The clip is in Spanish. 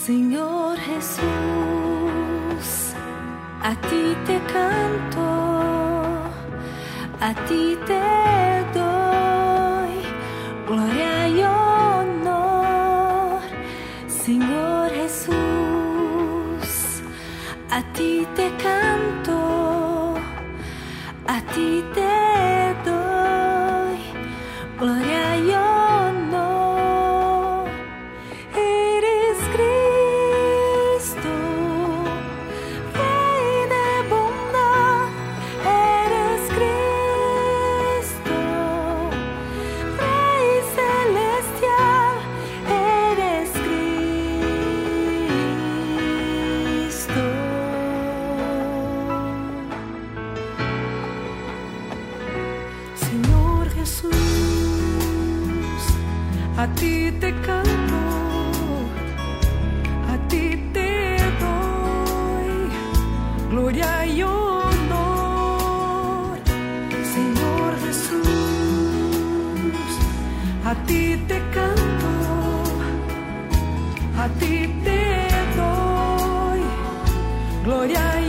Señor Jesús, a ti te canto, a ti te doy gloria y honor. Señor Jesús, a ti te canto, a ti te doy gloria y honor. Eres Cristo, Rey de bondad. Eres Cristo, Rey celestial. Eres Cristo. Señor Jesús, a ti te canto, a ti te doy gloria y honor. Señor Jesús, a ti te canto, a ti te doy gloria y